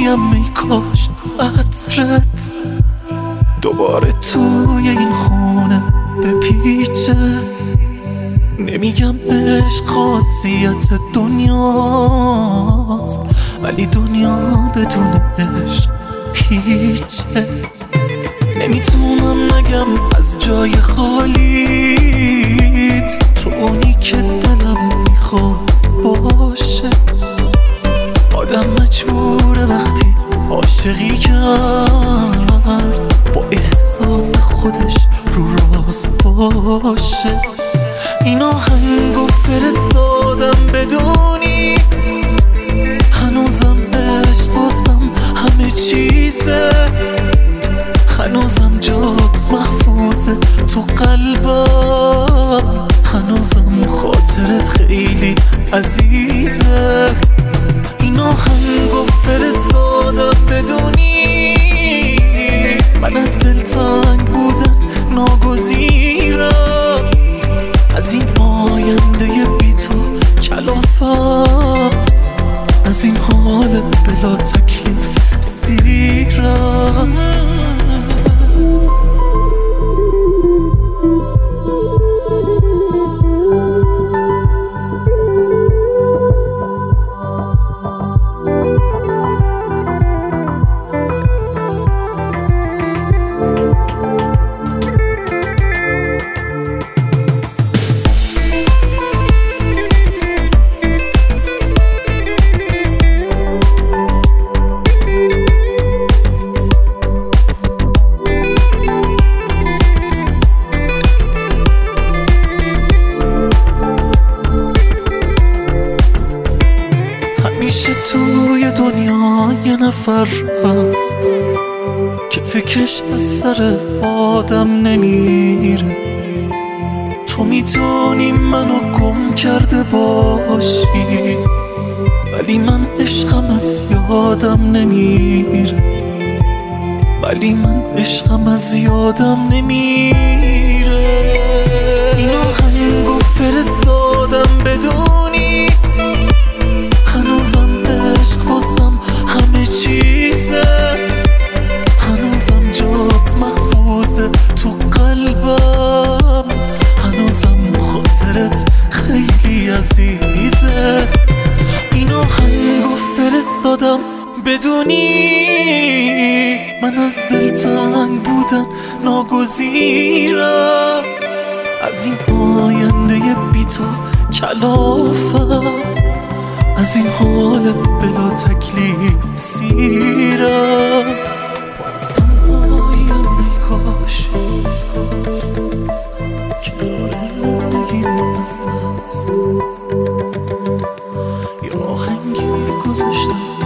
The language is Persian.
تویم ای کاش عطرت دوباره توی این خونه بپیچه. نمیگم عشق خاصیت دنیاست، ولی دنیا بدون عشق هیچه. نمیتونم نگم از جای خالیت، تو اونی که دلم میخواست باشه. آدم مجبوره وقتی عاشقی کرد با احساس خودش رو راست باشه. این آهنگو فرستادم بدونی هنوزم عشق واسم همه چیزه، هنوزم جات محفوظه تو قلبم، هنوزم خاطرت خیلی عزیزه. این آهنگو فرستادم بدونی من از دلتنگ بودن ناگزیرم، از این آینده بی تو کلافم، از این حال بلا تکلیف سیرم. همیشه توی دنیا یه نفر هست که فکرش از سر آدم نمیره. تو میدونی منو گم کرده باشی، ولی من عشقم از یادم نمیره، ولی من عشقم از یادم نمیره. این آهنگو فرستادم بدونی هنوزم عشق واسم همه چیزه، هنوزم جات محفوظه تو قلبم، هنوزم خاطرت خیلی عزیزه. این آهنگو فرستادم بدونی من از دلتنگ بودن ناگزیرم، از این آینده بی تو کلافم، از این حال بلا تکلیف سیرم. باز تنهاییم ای کاش که داره زندگیم از دست، یه آهنگی گذاشتم